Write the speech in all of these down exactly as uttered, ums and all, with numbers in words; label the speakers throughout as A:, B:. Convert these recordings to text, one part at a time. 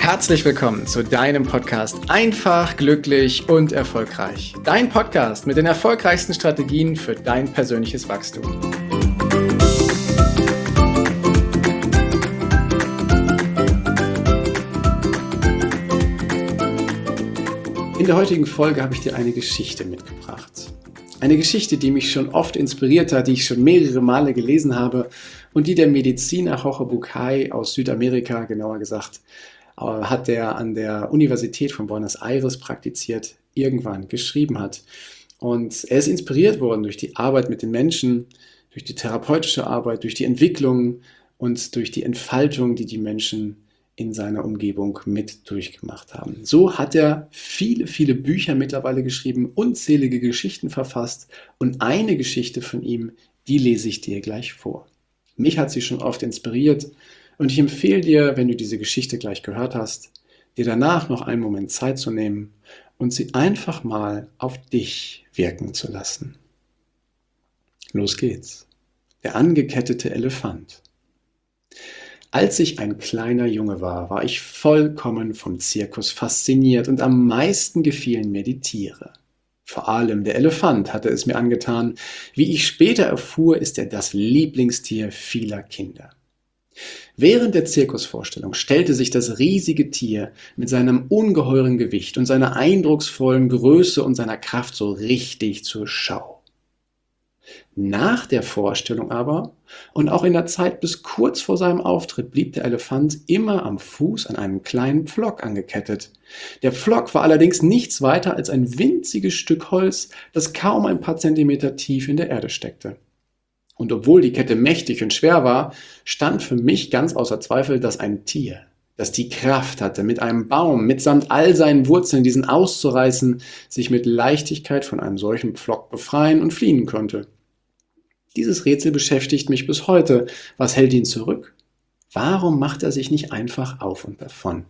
A: Herzlich willkommen zu deinem Podcast Einfach, glücklich und erfolgreich. Dein Podcast mit den erfolgreichsten Strategien für dein persönliches Wachstum. In der heutigen Folge habe ich dir eine Geschichte mitgebracht. Eine Geschichte, die mich schon oft inspiriert hat, die ich schon mehrere Male gelesen habe und die der Mediziner Jorge Bucay aus Südamerika, genauer gesagt, hat der an der Universität von Buenos Aires praktiziert, irgendwann geschrieben hat. Und er ist inspiriert worden durch die Arbeit mit den Menschen, durch die therapeutische Arbeit, durch die Entwicklung und durch die Entfaltung, die die Menschen in seiner Umgebung mit durchgemacht haben. So hat er viele, viele Bücher mittlerweile geschrieben, unzählige Geschichten verfasst und eine Geschichte von ihm, die lese ich dir gleich vor. Mich hat sie schon oft inspiriert und ich empfehle dir, wenn du diese Geschichte gleich gehört hast, dir danach noch einen Moment Zeit zu nehmen und sie einfach mal auf dich wirken zu lassen. Los geht's. Der angekettete Elefant. Als ich ein kleiner Junge war, war ich vollkommen vom Zirkus fasziniert und am meisten gefielen mir die Tiere. Vor allem der Elefant hatte es mir angetan. Wie ich später erfuhr, ist er das Lieblingstier vieler Kinder. Während der Zirkusvorstellung stellte sich das riesige Tier mit seinem ungeheuren Gewicht und seiner eindrucksvollen Größe und seiner Kraft so richtig zur Schau. Nach der Vorstellung aber und auch in der Zeit bis kurz vor seinem Auftritt blieb der Elefant immer am Fuß an einem kleinen Pflock angekettet. Der Pflock war allerdings nichts weiter als ein winziges Stück Holz, das kaum ein paar Zentimeter tief in der Erde steckte. Und obwohl die Kette mächtig und schwer war, stand für mich ganz außer Zweifel, dass ein Tier, das die Kraft hatte, mit einem Baum, mitsamt all seinen Wurzeln diesen auszureißen, sich mit Leichtigkeit von einem solchen Pflock befreien und fliehen konnte. Dieses Rätsel beschäftigt mich bis heute. Was hält ihn zurück? Warum macht er sich nicht einfach auf und davon?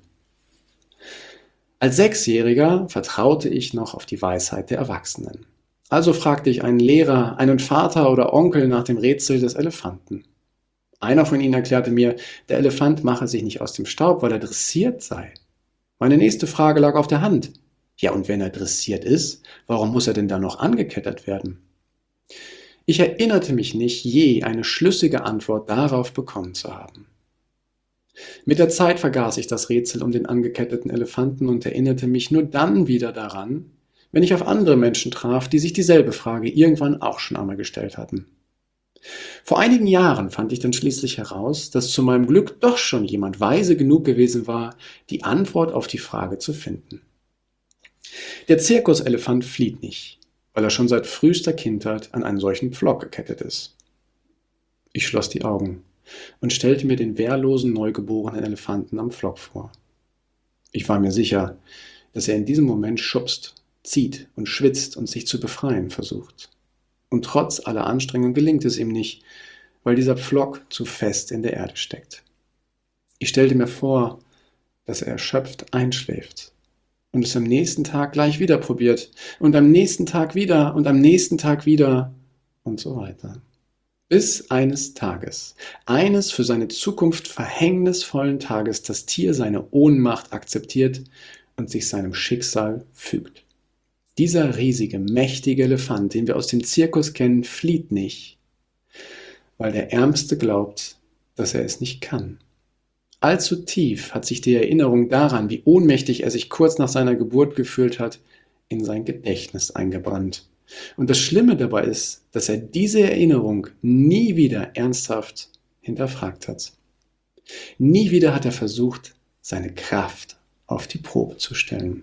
A: Als Sechsjähriger vertraute ich noch auf die Weisheit der Erwachsenen. Also fragte ich einen Lehrer, einen Vater oder Onkel nach dem Rätsel des Elefanten. Einer von ihnen erklärte mir, der Elefant mache sich nicht aus dem Staub, weil er dressiert sei. Meine nächste Frage lag auf der Hand. Ja, und wenn er dressiert ist, warum muss er denn dann noch angekettet werden? Ich erinnerte mich nicht, je eine schlüssige Antwort darauf bekommen zu haben. Mit der Zeit vergaß ich das Rätsel um den angeketteten Elefanten und erinnerte mich nur dann wieder daran, wenn ich auf andere Menschen traf, die sich dieselbe Frage irgendwann auch schon einmal gestellt hatten. Vor einigen Jahren fand ich dann schließlich heraus, dass zu meinem Glück doch schon jemand weise genug gewesen war, die Antwort auf die Frage zu finden. Der Zirkuselefant flieht nicht, weil er schon seit frühester Kindheit an einen solchen Pflock gekettet ist. Ich schloss die Augen und stellte mir den wehrlosen, neugeborenen Elefanten am Pflock vor. Ich war mir sicher, dass er in diesem Moment schubst, zieht und schwitzt und sich zu befreien versucht. Und trotz aller Anstrengung gelingt es ihm nicht, weil dieser Pflock zu fest in der Erde steckt. Ich stellte mir vor, dass er erschöpft einschläft und es am nächsten Tag gleich wieder probiert und am nächsten Tag wieder und am nächsten Tag wieder und so weiter. Bis eines Tages, eines für seine Zukunft verhängnisvollen Tages, das Tier seine Ohnmacht akzeptiert und sich seinem Schicksal fügt. Dieser riesige, mächtige Elefant, den wir aus dem Zirkus kennen, flieht nicht, weil der Ärmste glaubt, dass er es nicht kann. Allzu tief hat sich die Erinnerung daran, wie ohnmächtig er sich kurz nach seiner Geburt gefühlt hat, in sein Gedächtnis eingebrannt. Und das Schlimme dabei ist, dass er diese Erinnerung nie wieder ernsthaft hinterfragt hat. Nie wieder hat er versucht, seine Kraft auf die Probe zu stellen.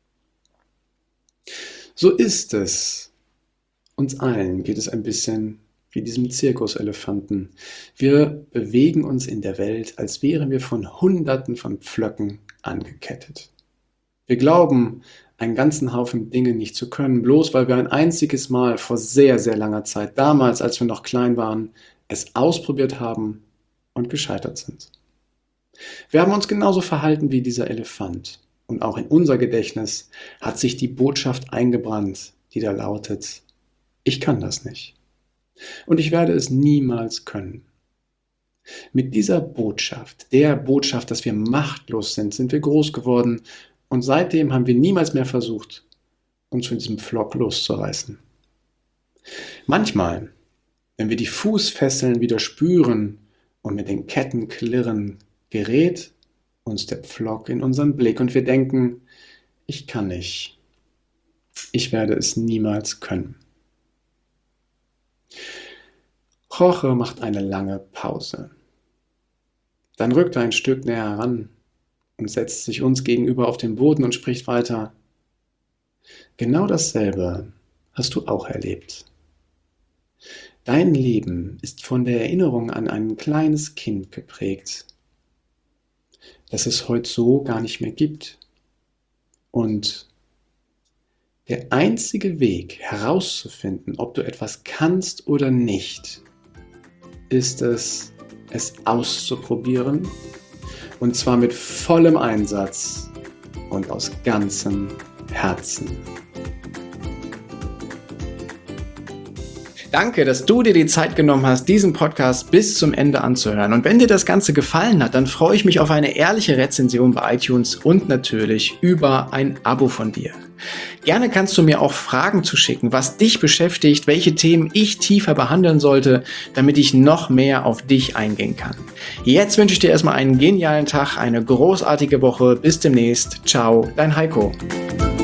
A: So ist es. Uns allen geht es ein bisschen wie diesem Zirkuselefanten. Wir bewegen uns in der Welt, als wären wir von Hunderten von Pflöcken angekettet. Wir glauben, einen ganzen Haufen Dinge nicht zu können, bloß weil wir ein einziges Mal vor sehr, sehr langer Zeit, damals, als wir noch klein waren, es ausprobiert haben und gescheitert sind. Wir haben uns genauso verhalten wie dieser Elefant. Und auch in unser Gedächtnis hat sich die Botschaft eingebrannt, die da lautet: Ich kann das nicht. Und ich werde es niemals können. Mit dieser Botschaft, der Botschaft, dass wir machtlos sind, sind wir groß geworden und seitdem haben wir niemals mehr versucht, uns von diesem Pflock loszureißen. Manchmal, wenn wir die Fußfesseln wieder spüren und mit den Ketten klirren, gerät uns der Pflock in unseren Blick und wir denken, ich kann nicht, ich werde es niemals können. Jorge macht eine lange Pause. Dann rückt er ein Stück näher heran und setzt sich uns gegenüber auf den Boden und spricht weiter. Genau dasselbe hast du auch erlebt. Dein Leben ist von der Erinnerung an ein kleines Kind geprägt, das es heute so gar nicht mehr gibt. Und der einzige Weg herauszufinden, ob du etwas kannst oder nicht, ist es, es auszuprobieren, und zwar mit vollem Einsatz und aus ganzem Herzen. Danke, dass du dir die Zeit genommen hast, diesen Podcast bis zum Ende anzuhören. Und wenn dir das Ganze gefallen hat, dann freue ich mich auf eine ehrliche Rezension bei iTunes und natürlich über ein Abo von dir. Gerne kannst du mir auch Fragen zuschicken, was dich beschäftigt, welche Themen ich tiefer behandeln sollte, damit ich noch mehr auf dich eingehen kann. Jetzt wünsche ich dir erstmal einen genialen Tag, eine großartige Woche. Bis demnächst. Ciao, dein Heiko.